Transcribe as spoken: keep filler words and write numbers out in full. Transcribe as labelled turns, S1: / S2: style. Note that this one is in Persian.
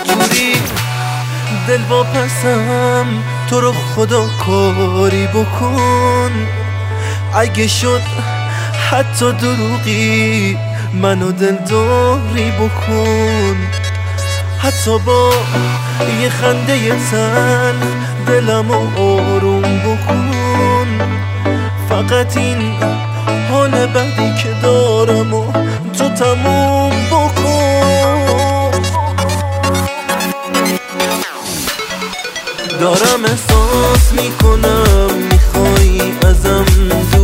S1: جوری دل واپسم، تو رو خدا کاری بکن. اگه شد حتی دروغی منو دلداری بکن. حتی با یه خنده تن دلمو آروم بکن. فقط این حال بدی که دارم و تو تموم بکن. دارم احساس میکنم میخوای ازم